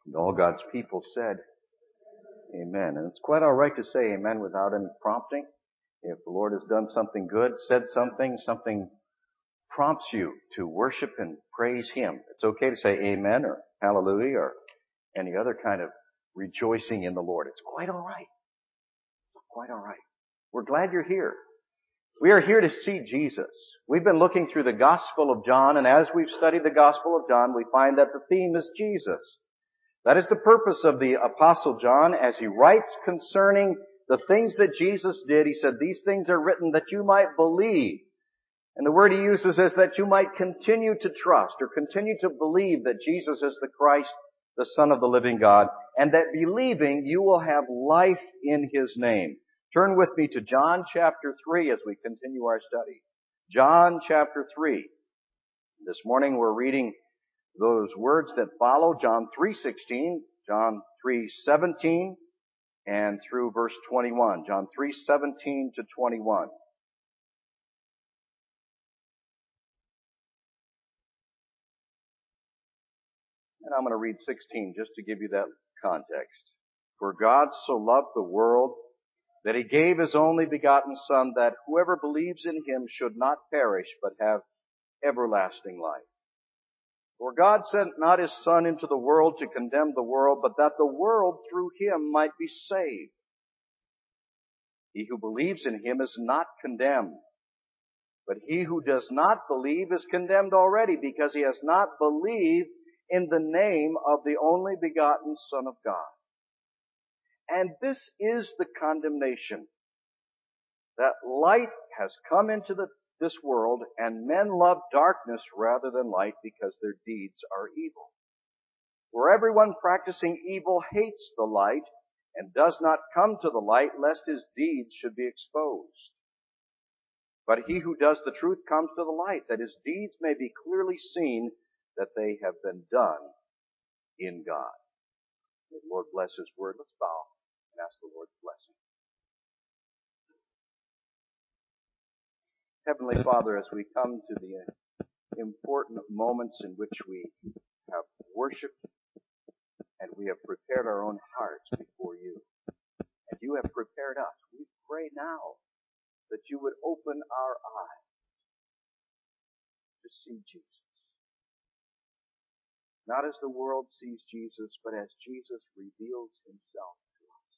And all God's people said, amen. And it's quite all right to say amen without any prompting. If the Lord has done something good, said something prompts you to worship and praise Him. It's okay to say amen or hallelujah or any other kind of rejoicing in the Lord. It's quite all right. It's quite all right. We're glad you're here. We are here to see Jesus. We've been looking through the Gospel of John, and as we've studied the Gospel of John, we find that the theme is Jesus. That is the purpose of the Apostle John as he writes concerning the things that Jesus did. He said, these things are written that you might believe. And the word he uses is that you might continue to trust or continue to believe that Jesus is the Christ, the Son of the living God, and that believing you will have life in His name. Turn with me to John chapter 3 as we continue our study. John chapter 3. This morning we're reading those words that follow, John 3:16, John 3:17, and through verse 21. John 3:17 to 21. And I'm going to read 16 just to give you that context. For God so loved the world that He gave His only begotten Son, that whoever believes in Him should not perish, but have everlasting life. For God sent not His Son into the world to condemn the world, but that the world through Him might be saved. He who believes in Him is not condemned, but he who does not believe is condemned already, because he has not believed in the name of the only begotten Son of God. And this is the condemnation, that light has come into this world, and men love darkness rather than light, because their deeds are evil. For everyone practicing evil hates the light, and does not come to the light, lest his deeds should be exposed. But he who does the truth comes to the light, that his deeds may be clearly seen, that they have been done in God. May the Lord bless His word. Let's bow and ask the Lord's blessing. Heavenly Father, as we come to the important moments in which we have worshiped and we have prepared our own hearts before You, and You have prepared us, we pray now that You would open our eyes to see Jesus. Not as the world sees Jesus, but as Jesus reveals Himself to us.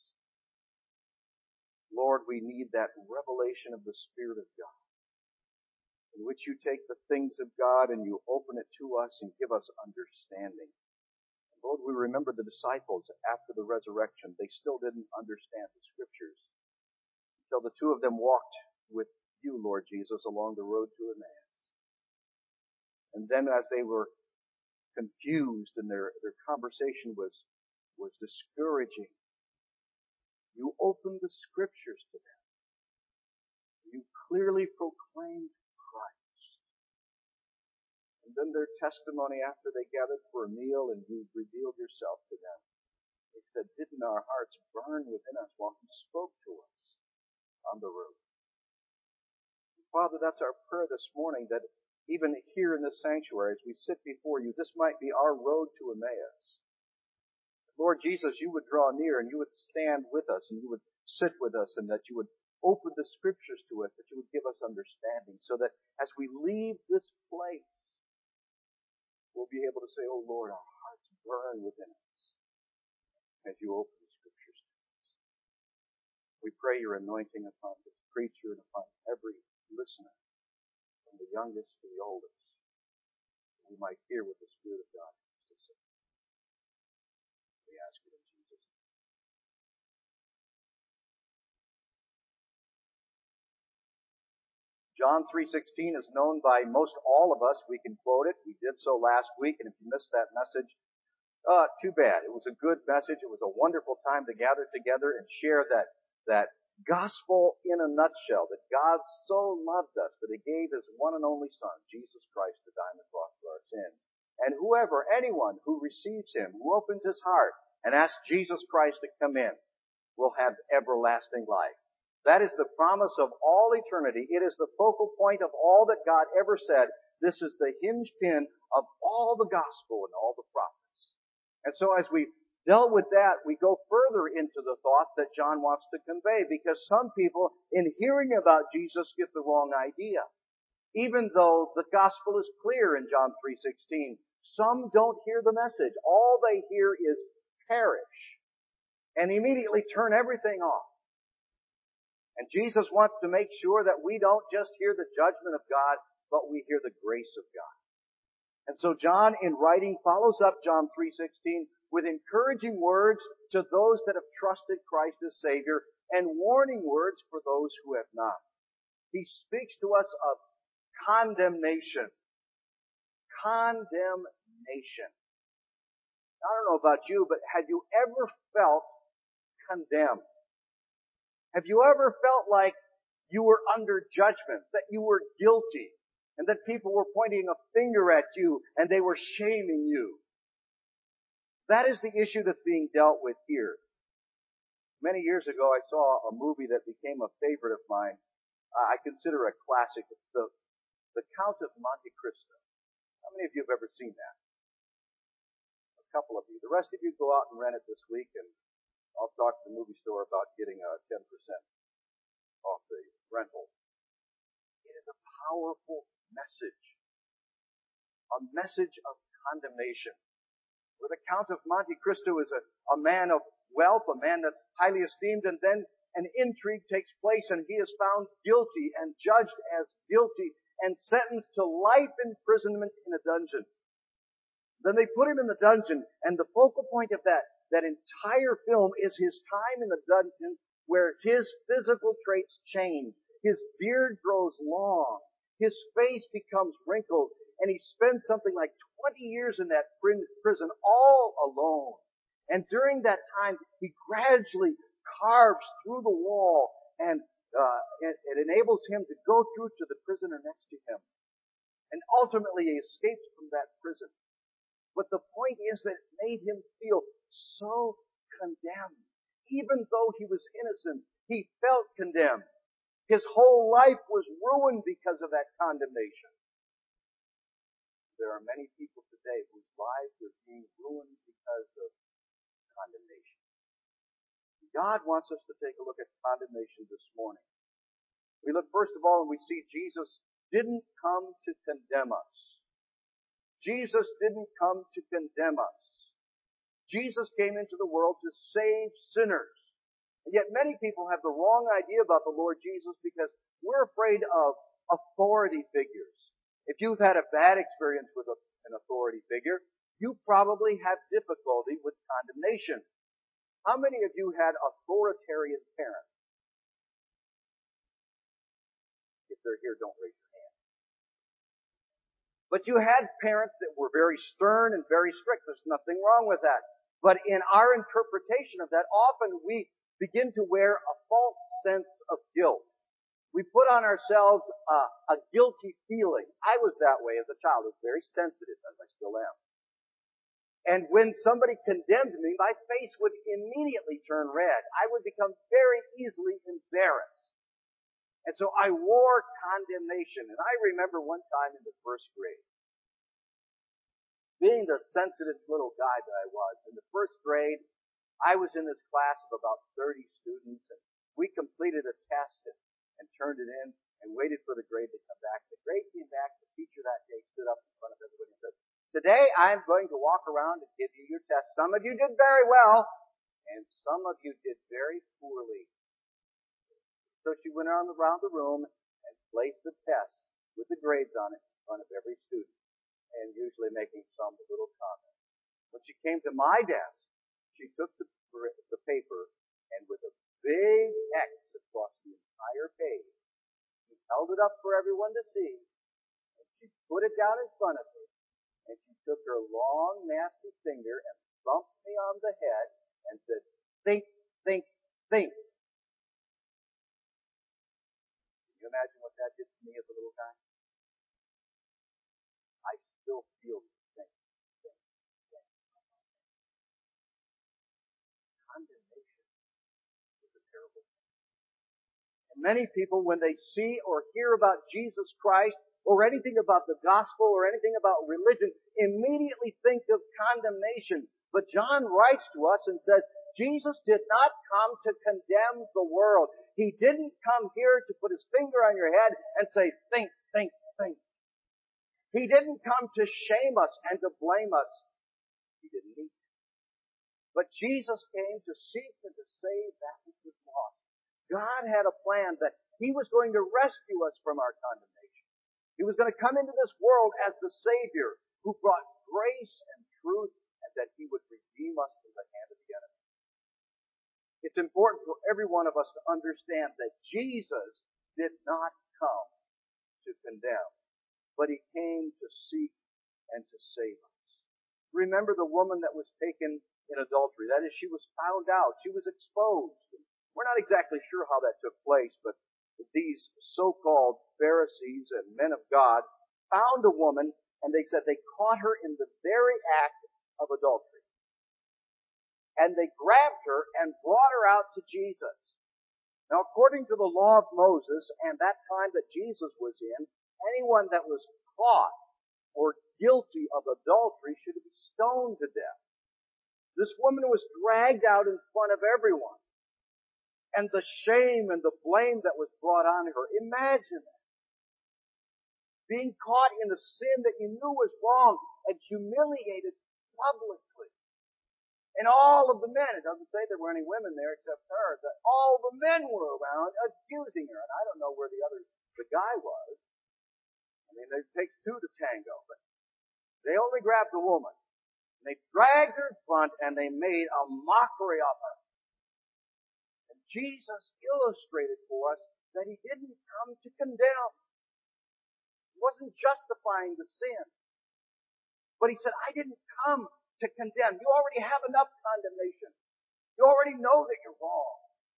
Lord, we need that revelation of the Spirit of God, in which You take the things of God and You open it to us and give us understanding. Lord, we remember the disciples after the resurrection. They still didn't understand the Scriptures until the two of them walked with You, Lord Jesus, along the road to Emmaus. And then as they were confused and their conversation was discouraging, You opened the Scriptures to them. You clearly proclaimed Christ. And then their testimony after they gathered for a meal and You revealed Yourself to them. They said, didn't our hearts burn within us while You spoke to us on the road? Father, that's our prayer this morning, that even here in this sanctuary, as we sit before You, this might be our road to Emmaus. Lord Jesus, You would draw near and You would stand with us and You would sit with us, and that You would open the Scriptures to us, that You would give us understanding, so that as we leave this place, we'll be able to say, oh Lord, our hearts burn within us as You open the Scriptures to us. We pray Your anointing upon this preacher and upon every listener, from the youngest to the oldest, that we might hear what the Spirit of God has to say. We ask it in Jesus' name. John 3:16 is known by most all of us. We can quote it. We did so last week, and if you missed that message, too bad. It was a good message. It was a wonderful time to gather together and share that gospel in a nutshell, that God so loved us that He gave His one and only Son, Jesus Christ, to die on the cross for our sins. And anyone who receives Him, who opens his heart and asks Jesus Christ to come in, will have everlasting life. That is the promise of all eternity. It is the focal point of all that God ever said. This is the hinge pin of all the gospel and all the prophets. And so as we dealt with that, we go further into the thought that John wants to convey, because some people, in hearing about Jesus, get the wrong idea. Even though the gospel is clear in John 3:16, some don't hear the message. All they hear is perish, and immediately turn everything off. And Jesus wants to make sure that we don't just hear the judgment of God, but we hear the grace of God. And so John, in writing, follows up John 3:16 with encouraging words to those that have trusted Christ as Savior, and warning words for those who have not. He speaks to us of condemnation. Condemnation. I don't know about you, but have you ever felt condemned? Have you ever felt like you were under judgment, that you were guilty, and that people were pointing a finger at you and they were shaming you? That is the issue that's being dealt with here. Many years ago, I saw a movie that became a favorite of mine. I consider a classic. It's the Count of Monte Cristo. How many of you have ever seen that? A couple of you. The rest of you go out and rent it this week, and I'll talk to the movie store about getting 10% off the rental. It is a powerful message. A message of condemnation. Where the Count of Monte Cristo is a man of wealth, a man that's highly esteemed, and then an intrigue takes place and he is found guilty and judged as guilty and sentenced to life imprisonment in a dungeon. Then they put him in the dungeon, and the focal point of that entire film is his time in the dungeon, where his physical traits change. His beard grows long. His face becomes wrinkled, and he spends something like 20 years in that prison all alone. And during that time, he gradually carves through the wall, and it enables him to go through to the prisoner next to him. And ultimately, he escapes from that prison. But the point is that it made him feel so condemned. Even though he was innocent, he felt condemned. His whole life was ruined because of that condemnation. There are many people today whose lives are being ruined because of condemnation. God wants us to take a look at condemnation this morning. We look first of all and we see Jesus didn't come to condemn us. Jesus didn't come to condemn us. Jesus came into the world to save sinners. And yet many people have the wrong idea about the Lord Jesus because we're afraid of authority figures. If you've had a bad experience with an authority figure, you probably have difficulty with condemnation. How many of you had authoritarian parents? If they're here, don't raise your hand. But you had parents that were very stern and very strict. There's nothing wrong with that. But in our interpretation of that, often we begin to wear a false sense of guilt. We put on ourselves a guilty feeling. I was that way as a child. I was very sensitive, as I still am. And when somebody condemned me, my face would immediately turn red. I would become very easily embarrassed. And so I wore condemnation. And I remember one time in the first grade, being the sensitive little guy that I was, in the first grade, I was in this class of about 30 students, and we completed a test and turned it in and waited for the grade to come back. The grade came back. The teacher that day stood up in front of everybody and said, "Today I'm going to walk around and give you your test. Some of you did very well, and some of you did very poorly." So she went around the room and placed the tests with the grades on it in front of every student, and usually making some little comment. When she came to my desk, she took the paper, and with a big X across the entire page, she held it up for everyone to see, and she put it down in front of me, and she took her long, nasty finger and thumped me on the head and said, "Think, think, think." Can you imagine what that did to me as a little guy? I still feel the same thing. Condemnation is a terrible thing. And many people, when they see or hear about Jesus Christ, or anything about the gospel, or anything about religion, immediately think of condemnation. But John writes to us and says, Jesus did not come to condemn the world. He didn't come here to put his finger on your head and say, think, think, think. He didn't come to shame us and to blame us. He didn't need to. But Jesus came to seek and to save that which was lost. God had a plan that he was going to rescue us from our condemnation. He was going to come into this world as the Savior who brought grace and truth, and that he would redeem us from the hand of the enemy. It's important for every one of us to understand that Jesus did not come to condemn, but he came to seek and to save us. Remember the woman that was taken in adultery. That is, she was found out. She was exposed. We're not exactly sure how that took place, but these so-called Pharisees and men of God found a woman, and they said they caught her in the very act of adultery. And they grabbed her and brought her out to Jesus. Now, according to the law of Moses and that time that Jesus was in, anyone that was caught or guilty of adultery should be stoned to death. This woman was dragged out in front of everyone. And the shame and the blame that was brought on her. Imagine that. Being caught in a sin that you knew was wrong and humiliated publicly. And all of the men, it doesn't say there were any women there except her, that all the men were around accusing her. And I don't know where the guy was. I mean, it takes two to tango, but they only grabbed the woman. And they dragged her in front and they made a mockery of her. And Jesus illustrated for us that he didn't come to condemn. He wasn't justifying the sin. But he said, I didn't come to condemn. You already have enough condemnation. You already know that you're wrong.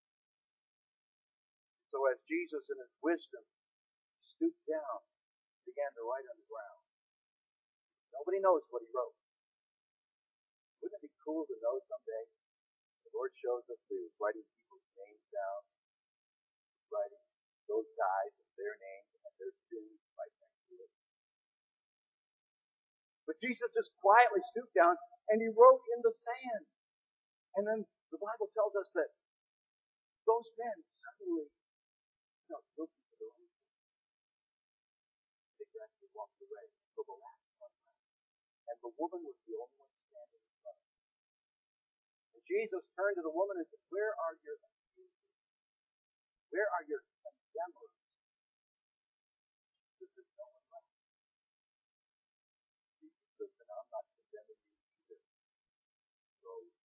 So as Jesus in his wisdom stooped down, began to write on the ground. Nobody knows what he wrote. Wouldn't it be cool to know someday the Lord shows us that he was writing people's names down, writing those guys and their names and their sins right next to it. But Jesus just quietly stooped down and he wrote in the sand. And then the Bible tells us that those men suddenly felt guilty for their own sins. They gradually walked away till the last one left. And the woman was the only one standing in front of him. And Jesus turned to the woman and said, where are your accusers? Where are your condemners? She said, no one left. Jesus said, and I'm not condemning you either. So,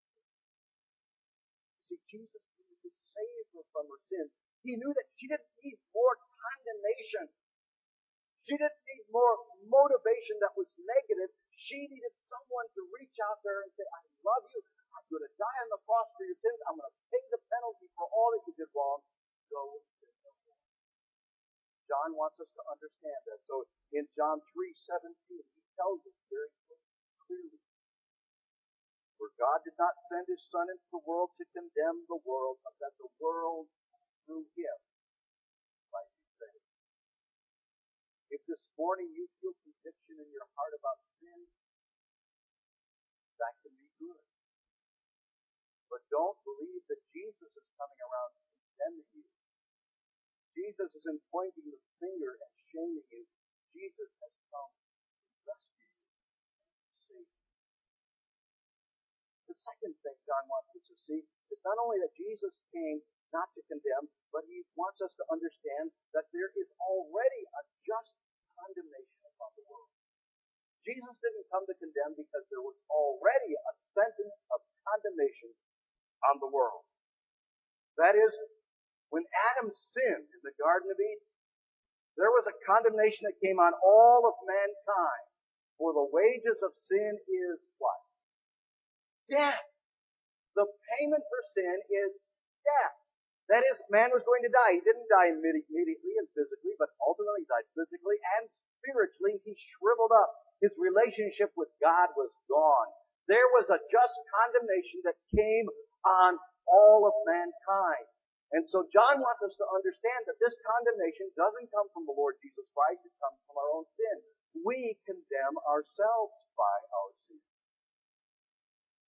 see, Jesus needed to save her from her sin. He knew that she didn't need more condemnation. She didn't need more motivation that was negative. She needed someone to reach out there and say, I love you. I'm going to die on the cross for your sins. I'm going to pay the penalty for all that you did wrong. Go and sin no more. John wants us to understand that. So in John 3:17, he tells us very clearly, for God did not send his Son into the world to condemn the world, but that the world through him might be saved. If this morning you feel conviction in your heart about sin, that can be good. But don't believe that Jesus is coming around condemning you. Jesus isn't pointing the finger and shaming you. Jesus has come to rescue you and to save you. The second thing John wants us to see is not only that Jesus came not to condemn, but he wants us to understand that there is already a just condemnation upon the world. Jesus didn't come to condemn because there was already a sentence of condemnation on the world. That is, when Adam sinned in the Garden of Eden, there was a condemnation that came on all of mankind. For the wages of sin is what? Death. The payment for sin is death. That is, man was going to die. He didn't die immediately and physically, but ultimately he died physically and spiritually. He shriveled up. His relationship with God was gone. There was a just condemnation that came on all of mankind. And so John wants us to understand that this condemnation doesn't come from the Lord Jesus Christ. It comes from our own sin. We condemn ourselves by our sin.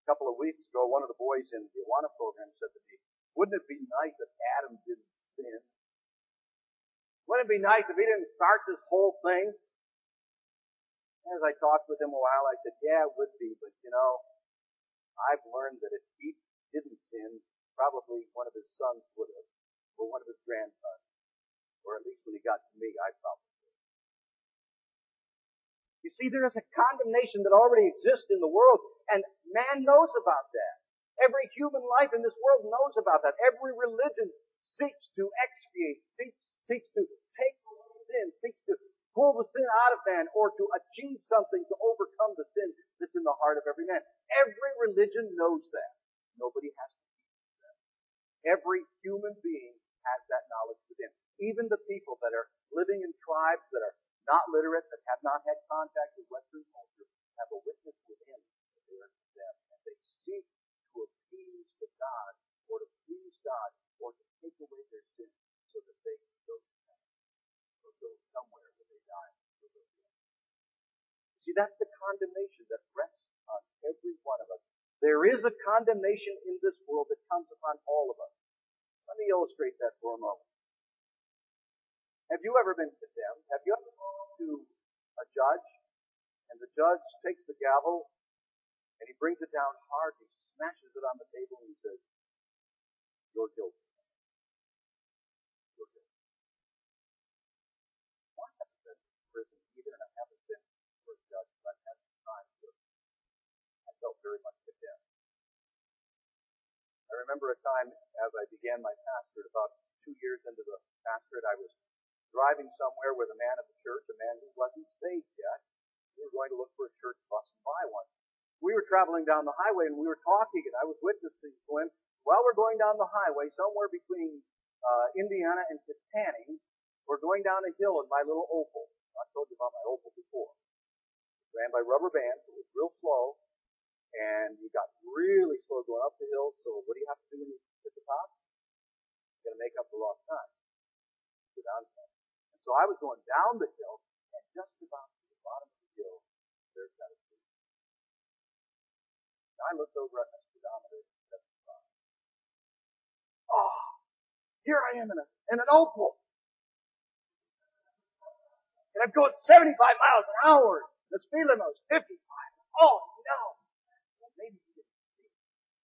couple of weeks ago, one of the boys in the Awana program said to me, wouldn't it be nice if Adam didn't sin? Wouldn't it be nice if he didn't start this whole thing? As I talked with him a while, I said, yeah, it would be, but I've learned that if he didn't sin, probably one of his sons would have, or one of his grandsons, or at least when he got to me, I probably would. You see, there is a condemnation that already exists in the world, and man knows about that. Every human life in this world knows about that. Every religion seeks to expiate, seeks to take away sin, seeks to pull the sin out of man, or to achieve something to overcome the sin that's in the heart of every man. Every religion knows that. Nobody has to teach that. Every human being has that knowledge within. Even the people that are living in tribes that are not literate, that have not had contact with Western culture, have a witness within that they are condemned, and they seek to appease the God, or to please God, or to take away their sin so that they can go to heaven, or go somewhere where they die. See, that's the condemnation that rests on every one of us. There is a condemnation in this world that comes upon all of us. Let me illustrate that for a moment. Have you ever been condemned? Have you ever gone to a judge, and the judge takes the gavel, and he brings it down hard, he smashes it on the table, and he says, you're guilty. You're guilty. I haven't been to prison either, and I haven't been for a judge, but I've had some time to. I felt very much condemned. I remember a time as I began my pastorate, about 2 years into the pastorate, I was driving somewhere with a man of the church, a man who wasn't saved yet. We were going to look for a church bus and buy one. We were traveling down the highway and we were talking, and I was witnessing to him while we're going down the highway, somewhere between Indiana and Kittanning. We're going down a hill in my little Opel. I've told you about my Opel before. It ran by rubber bands. It was real slow, and you got really slow going up the hill. So what do you have to do when you hit the top? You're going to make up the lost time. Go down there. And so I was going down the hill, and just about to the bottom of the hill, there's that tree. I looked over at my speedometer and said, oh, here I am in an Opel. And I'm going 75 miles an hour. The speed limit was 55. Oh, no. Well, maybe he didn't see me.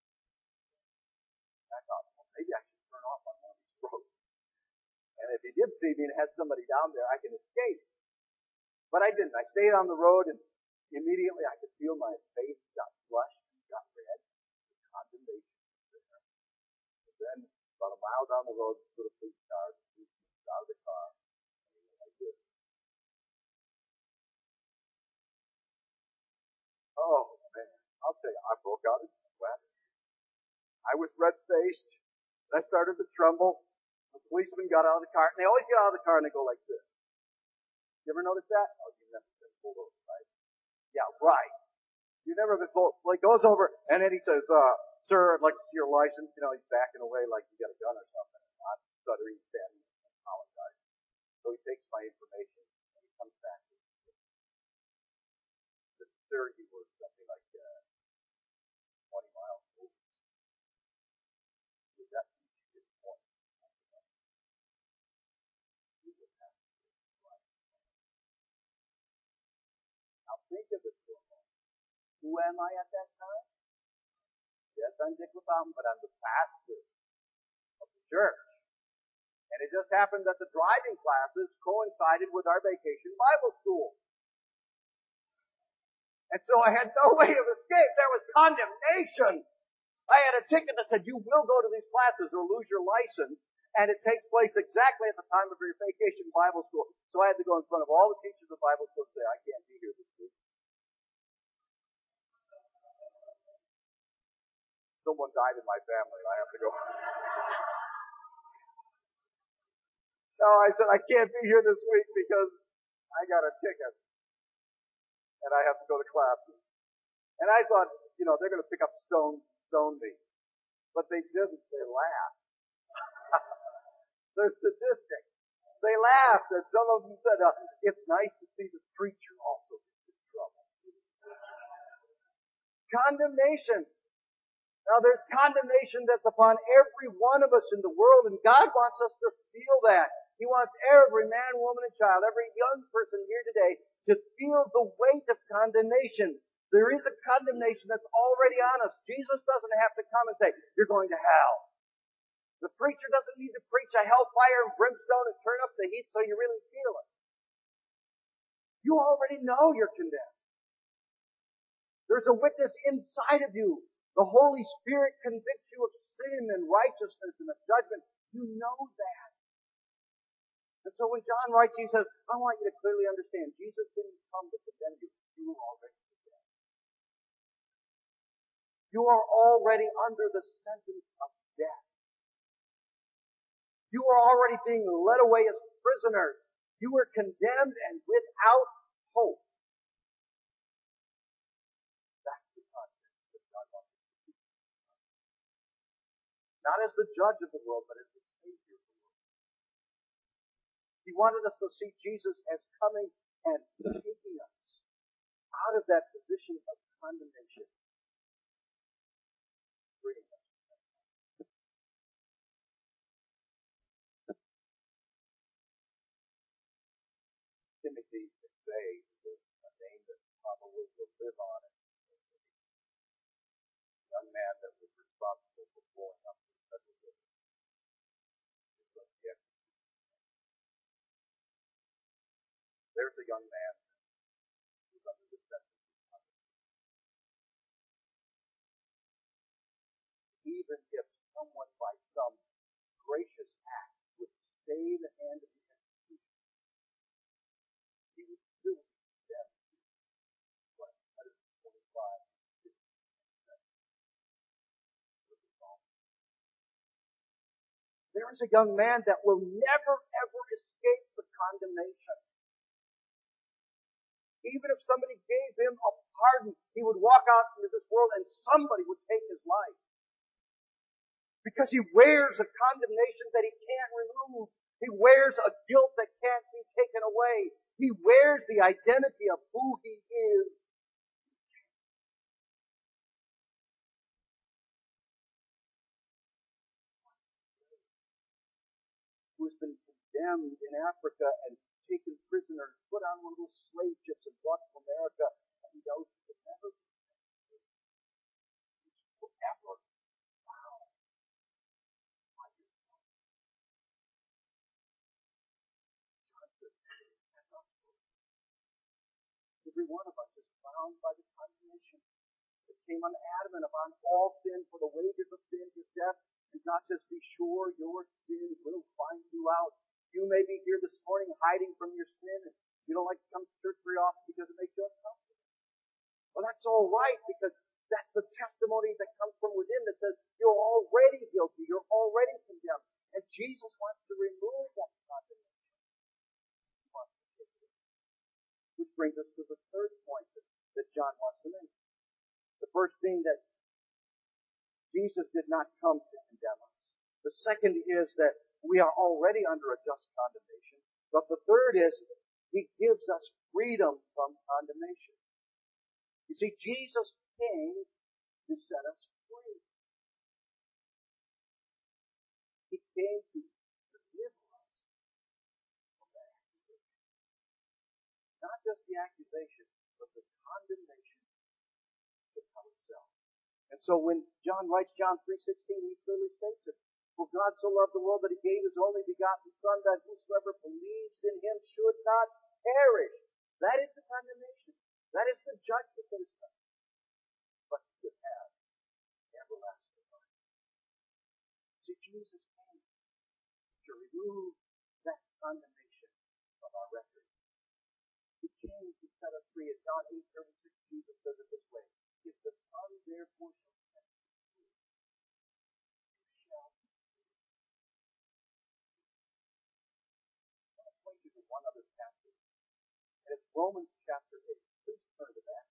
I thought, well, maybe I should turn off on one of these roads. And if he did see me and has somebody down there, I can escape. But I didn't. I stayed on the road, and immediately I could feel my face got flushed and got red. The condemnation was there. And then, about a mile down the road, this little police car got out of the car, and he went like this. Oh, man. I'll tell you, I broke out in sweat. I was red-faced, and I started to tremble. The policeman got out of the car, and they always get out of the car and they go like this. You ever notice that? Oh, you've never been pulled over, right? Yeah, right. You've never been pulled. Well, he goes over, and then he says, sir, I'd like to see your license. You know, he's backing away like you got a gun or something. I'm stuttering, standing, and apologizing. So he takes my information, and he comes back. Sir, you were something like 20 miles over. Would that mean you get points? You would have to get right. Now think of it for a moment. Who am I at that time? Yes, I'm Dick LaFountain, but I'm the pastor of the church. And it just happened that the driving classes coincided with our vacation Bible school. And so I had no way of escape. There was condemnation. I had a ticket that said, you will go to these classes or lose your license. And it takes place exactly at the time of your vacation Bible school. So I had to go in front of all the teachers of Bible school and say, I can't be here this week. Someone died in my family and I have to go. No, I said, I can't be here this week because I got a ticket. And I have to go to classes. And I thought, they're going to pick up stone me. But they didn't. They laughed. They're sadistic. They laughed, and some of them said, it's nice to see the preacher also get in trouble. Condemnation. Now there's condemnation that's upon every one of us in the world, and God wants us to feel that. He wants every man, woman, and child, every young person here today to feel the weight of condemnation. There is a condemnation that's already on us. Jesus doesn't have to come and say, you're going to hell. The preacher doesn't need to preach a hellfire and brimstone and turn up the heat so you really feel it. You already know you're condemned. There's a witness inside of you. The Holy Spirit convicts you of sin and righteousness and of judgment. You know that. And so when John writes, he says, I want you to clearly understand, Jesus didn't come to condemn you. You were already condemned. You are already under the sentence of death. You are already being led away as prisoners. You were condemned and without hope. That's the context that God wants us to see. Not as the judge of the world, but as the Savior of the world. He wanted us to see Jesus as coming and taking us out of that position of condemnation. Freeing us. Timothy McVeigh is a name that probably will live on it. A young man that was responsible for blowing up the federal building. There's a young man who's under the sentence of condemnation. Even if someone by some gracious act would stay the hand of the execution, he would still be condemned to 125. There is a young man that will never ever escape the condemnation. Even if somebody gave him a pardon, he would walk out into this world and somebody would take his life. Because he wears a condemnation that he can't remove. He wears a guilt that can't be taken away. He wears the identity of who he is. Who has been condemned in Africa and taken prisoner, put on one of those slave ships and brought to America, and he knows he can never be forever bound by his life. Every one of us is bound by the condemnation that came on Adam and upon all sin, for the wages of sin is death. And God says, be sure your sin will find you out. You may be here this morning hiding from your sin, and you don't like to come to church very often because it makes you uncomfortable. Well, that's all right, because that's the testimony that comes from within that says you're already guilty, you're already condemned. And Jesus wants to remove that condemnation. He wants to take it. Which brings us to the third point that John wants to make. The first being that Jesus did not come to condemn us. The second is that we are already under a just condemnation. But the third is he gives us freedom from condemnation. You see, Jesus came to set us free. He came to deliver us from that accusation. Not just the accusation, but the condemnation of ourselves. And so when John writes John 3:16, he clearly states it. For God so loved the world that he gave his only begotten Son, that whosoever believes in him should not perish. That is the condemnation. That is the judgment that is coming. But should have everlasting life. See, Jesus came to remove that condemnation from our record. He came to set us free. In John 8:36, Jesus says it this way. If the Son therefore shall set you free, you shall be free. I want to point you to one other passage. And it's Romans chapter 8. Please turn to that.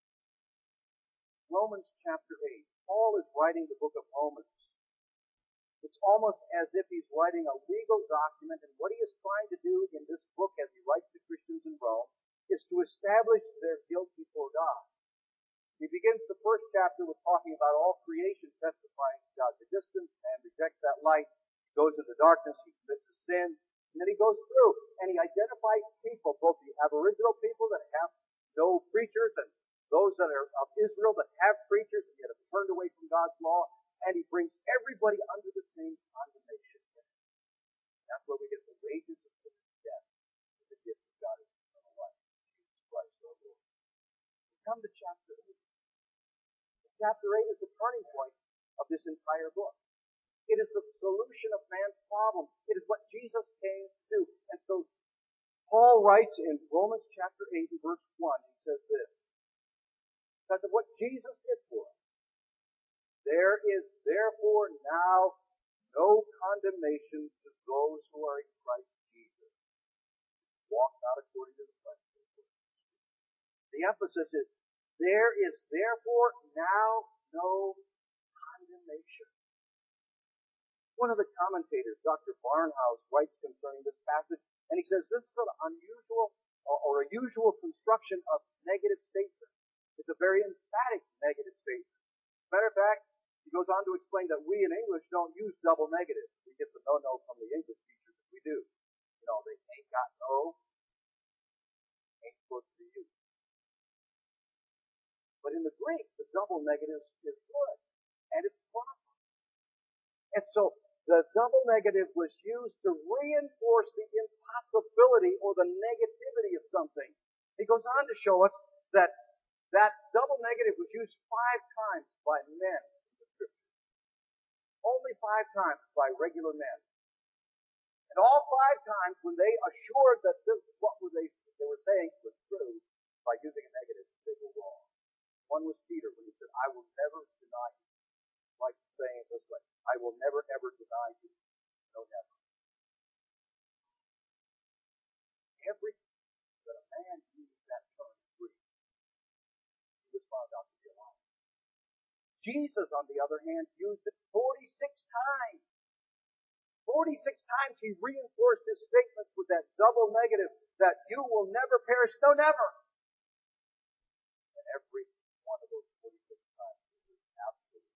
Romans chapter 8. Paul is writing the book of Romans. It's almost as if he's writing a legal document, and what he is trying to do in this book as he writes to Christians in Rome is to establish their guilt before God. He begins the first chapter with talking about all creation testifying to God's existence. Man rejects that light. He goes into darkness. He commits a sin. And then he goes through and he identifies people, both the Aboriginal people that have no preachers and those that are of Israel that have preachers and yet have turned away from God's law. And he brings everybody under the same condemnation. That's where we get the wages of sin and death. The gift of God is eternal life. Jesus Christ our Lord. We come to chapter 8. Chapter 8 is the turning point of this entire book. It is the solution of man's problem. It is what Jesus came to do. And so Paul writes in Romans chapter 8 and verse 1, he says this. Because of what Jesus did for us, there is therefore now no condemnation to those who are in Christ Jesus. Walk not according to the flesh. The emphasis is, there is therefore now no condemnation. One of the commentators, Dr. Barnhouse, writes concerning this passage, and he says this is an unusual or a usual construction of negative statement. It's a very emphatic negative statement. As a matter of fact, he goes on to explain that we in English don't use double negatives. We get the no-no from the English teachers if we do. You know, they ain't got no, ain't supposed to be used. But in the Greek, the double negative is good, and it's proper. And so the double negative was used to reinforce the impossibility or the negativity of something. He goes on to show us that that double negative was used 5 times by men in the Scripture. Only 5 times by regular men. And all 5 times when they assured that this what they were saying was true by using a negative, they were wrong. One was Peter when he said, I will never deny you. Like saying it this way, I will never ever deny you. No, never. Every that a man used that term free, he was found out to be a liar. Jesus, on the other hand, used it 46 times. 46 times he reinforced his statements with that double negative that you will never perish. No, never. And every one of those 46 times is absolute.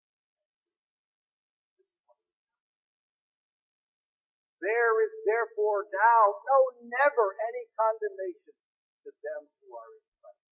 There is therefore now no never any condemnation to them who are in Christ.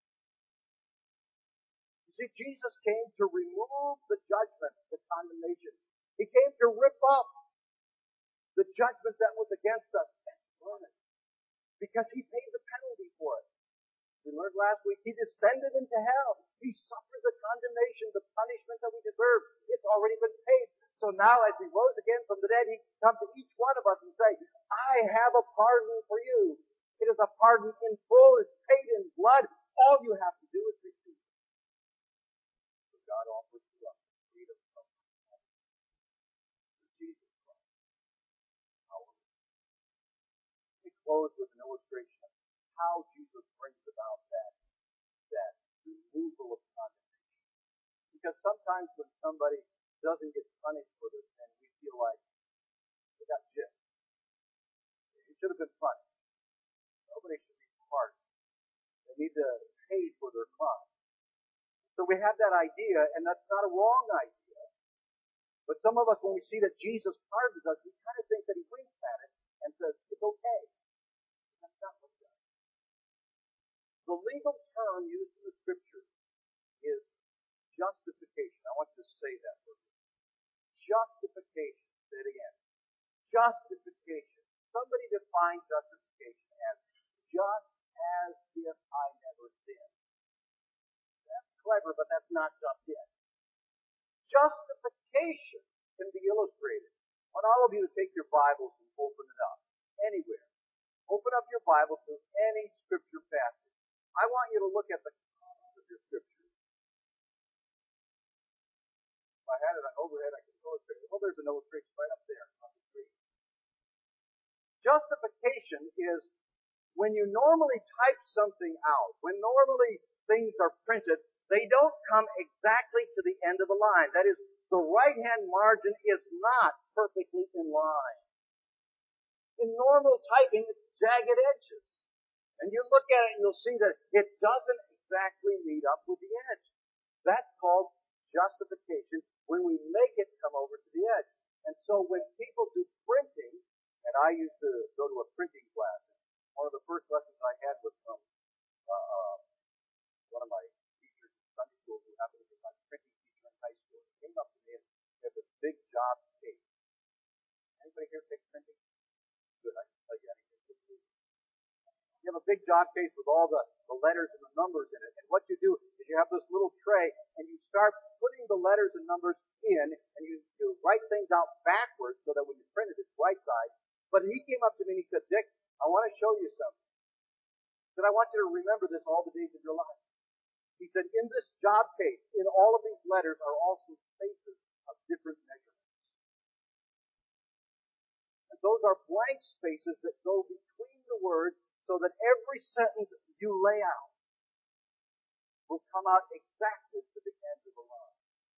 You see, Jesus came to remove the judgment, the condemnation. He came to rip up the judgment that was against us and burn it. Because he paid the penalty for it. We learned last week, he descended into hell. He suffered the condemnation, the punishment that we deserve. It's already been paid. So now as he rose again from the dead, he comes to each one of us and say, I have a pardon for you. It is a pardon in full. It's paid in blood. All you have to do is receive it. So God offers to us freedom from Jesus Christ. We close with an illustration of how Jesus brings about that removal of condemnation. Because sometimes when somebody doesn't get punished for this sin, we feel like they got gypped. It should have been punished. Nobody should be pardoned. They need to pay for their crime. So we have that idea, and that's not a wrong idea. But some of us, when we see that Jesus pardons us, we kind of think that he winks at it and says, it's okay. That's not what he does. The legal term used in the Scripture is justification. I want you to say that word. Justification. Say it again. Justification. Somebody defines justification as just as if I never sinned. That's clever, but that's not just it. Justification can be illustrated. I want all of you to take your Bibles and open it up. Anywhere. Open up your Bible to any Scripture passage. I want you to look at the content of your Scripture. If I had it on overhead, I could illustrate it. Well, there's an illustration right up there on the screen. Justification is when you normally type something out, when normally things are printed, they don't come exactly to the end of the line. That is, the right-hand margin is not perfectly in line. In normal typing, it's jagged edges. And you look at it and you'll see that it doesn't exactly meet up with the edge. That's called justification when we make it come over to the edge. And so when people do printing, and I used to go to a printing class, one of the first lessons I had was from one of my teachers in Sunday school who happened to be my printing teacher in high school. He came up to me and had this big job case. Anybody here take printing? Good, I can tell you anything. You have a big job case with all the letters and the numbers in it. And what you do is you have this little tray and you start putting the letters and numbers in and you write things out backwards so that when you print it, it's right side. But he came up to me and he said, Dick, I want to show you something. He said, I want you to remember this all the days of your life. He said, in this job case, in all of these letters are also spaces of different measurements. And those are blank spaces that go between the words so that every sentence you lay out will come out exactly to the end of the line.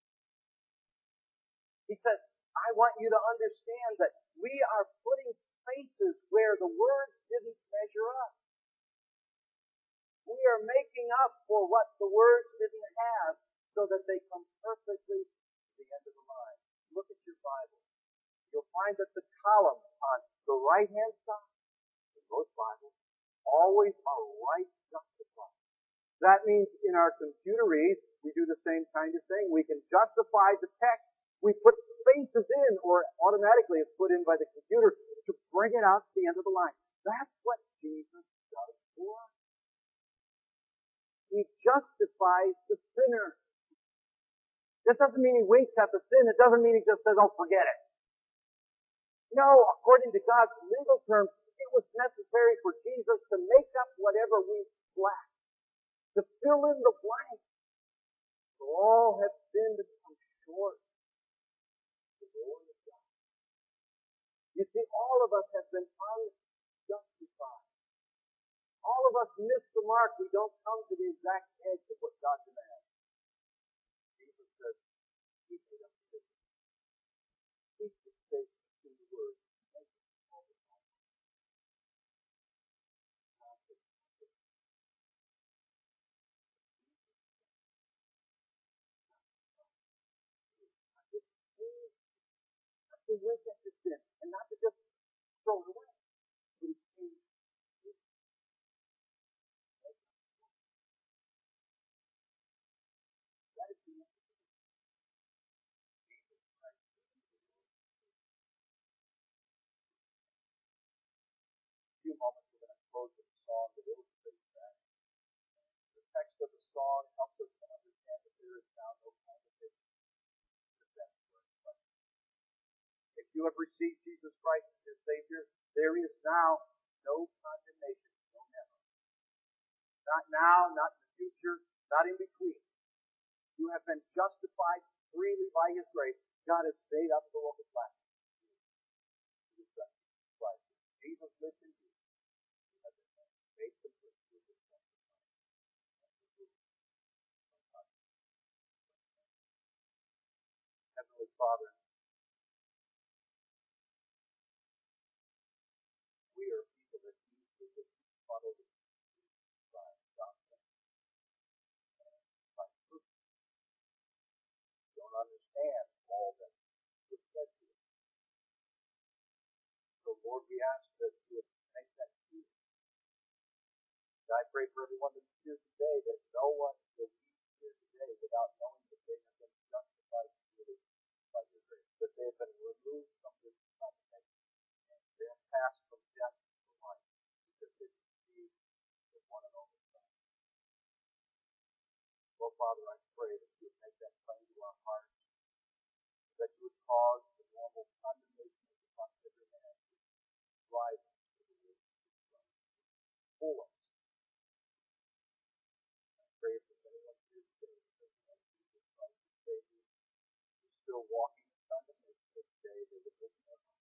He says, I want you to understand that we are putting spaces where the words didn't measure up. We are making up for what the words didn't have so that they come perfectly to the end of the line. Look at your Bible. You'll find that the columns on the right-hand side in most Bibles always are right justified. That means in our computer reads, we do the same kind of thing. We can justify the text. We put spaces in, or automatically it's put in by the computer to bring it out to the end of the line. That's what Jesus does for us. He justifies the sinner. This doesn't mean he winks at the sin. It doesn't mean he just says, oh, forget it. No, according to God's legal terms, it was necessary for Jesus to make up whatever we lack, to fill in the blanks. For all have sinned and come short of the glory of God. You see, all of us have been unjustified. All of us miss the mark. We don't come to the exact edge of what God demands. Jesus says, keep it up to this. Keep the space between the words. To wake up to sin and not to just throw it away. But it's changed. That is the few moments we're going to close with a song that illustrates that. The text of the song helps us to understand that there is now no condemnation. If you have received Jesus Christ as your Savior, there is now no condemnation, no never. Not now, not in the future, not in between. You have been justified freely by His grace. God has made up the local flat. Jesus lives in you. You have been made complete with His sacrifice. Heavenly Father, we are people that need to follow the gospel. We don't understand all that was said to us. So, Lord, we ask that you would make that clear. I pray for everyone that's here today that no one will be here today without knowing that they have been justified by your grace, that they have been removed from this condemnation, and they have passed from death to life because they received the one and only Son. Well, Father, I pray that you would make that plain to our hearts, that you would cause the normal condemnation of the every man to drive us to the way full of. Pray for anyone here today because Jesus Christ is Savior. Who's still walking in condemnation today, they would open their